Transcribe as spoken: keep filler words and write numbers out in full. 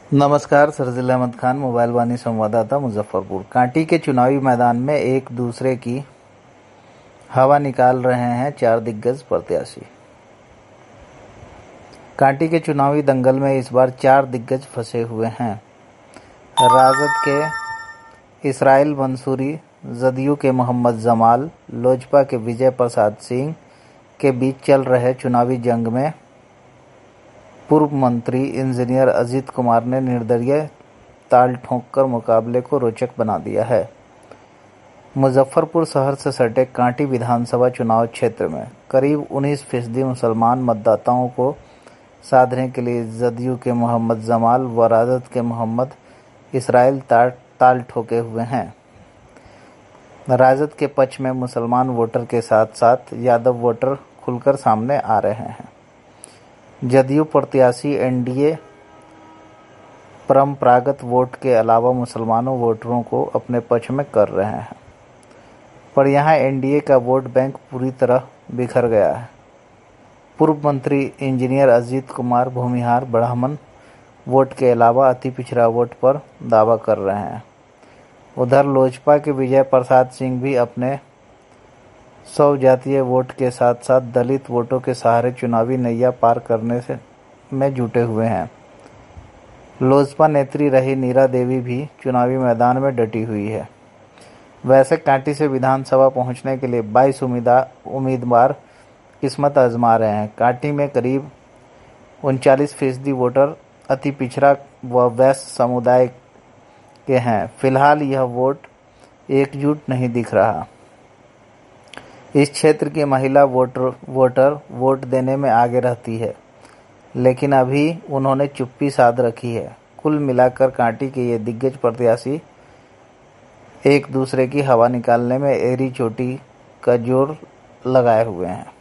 नमस्कार, सरजील अहमद खान, मोबाइल वाणी संवाददाता, मुजफ्फरपुर। कांटी के चुनावी मैदान में एक दूसरे की हवा निकाल रहे हैं चार दिग्गज प्रत्याशी। कांटी के चुनावी दंगल में इस बार चार दिग्गज फंसे हुए हैं। राजद के इसराइल मंसूरी, जदयू के मोहम्मद जमाल, लोजपा के विजय प्रसाद सिंह के बीच चल रहे चुनावी जंग में पूर्व मंत्री इंजीनियर अजीत कुमार ने निर्दलीय ताल ठोंककर मुकाबले को रोचक बना दिया है। मुजफ्फरपुर शहर से सटे कांटी विधानसभा चुनाव क्षेत्र में करीब उन्नीस फीसदी मुसलमान मतदाताओं को साधने के लिए जदयू के मोहम्मद जमाल व राजद के मोहम्मद इसराइल ताल ठोके हुए हैं। राजद के पक्ष में मुसलमान वोटर के साथ साथ यादव वोटर खुलकर सामने आ रहे हैं। जदयू प्रत्याशी एनडीए परंपरागत वोट के अलावा मुसलमानों वोटरों को अपने पक्ष में कर रहे हैं, पर यहां एनडीए का वोट बैंक पूरी तरह बिखर गया है। पूर्व मंत्री इंजीनियर अजीत कुमार भूमिहार ब्राह्मण वोट के अलावा अति पिछड़ा वोट पर दावा कर रहे हैं। उधर लोजपा के विजय प्रसाद सिंह भी अपने सौ जातीय वोट के साथ साथ दलित वोटों के सहारे चुनावी नैया पार करने से में जुटे हुए हैं। लोजपा नेत्री रही नीरा देवी भी चुनावी मैदान में डटी हुई है। वैसे कांटी से विधानसभा पहुंचने के लिए बाईस उम्मीदवार किस्मत आजमा रहे हैं। कांटी में करीब उनचालीस फीसदी वोटर अति पिछड़ा व वैश्य समुदाय के हैं। फिलहाल यह वोट एकजुट नहीं दिख रहा। इस क्षेत्र की महिला वोटर वोटर वोट देने में आगे रहती है, लेकिन अभी उन्होंने चुप्पी साध रखी है। कुल मिलाकर कांटी के ये दिग्गज प्रत्याशी एक दूसरे की हवा निकालने में एड़ी चोटी का जोर लगाए हुए हैं।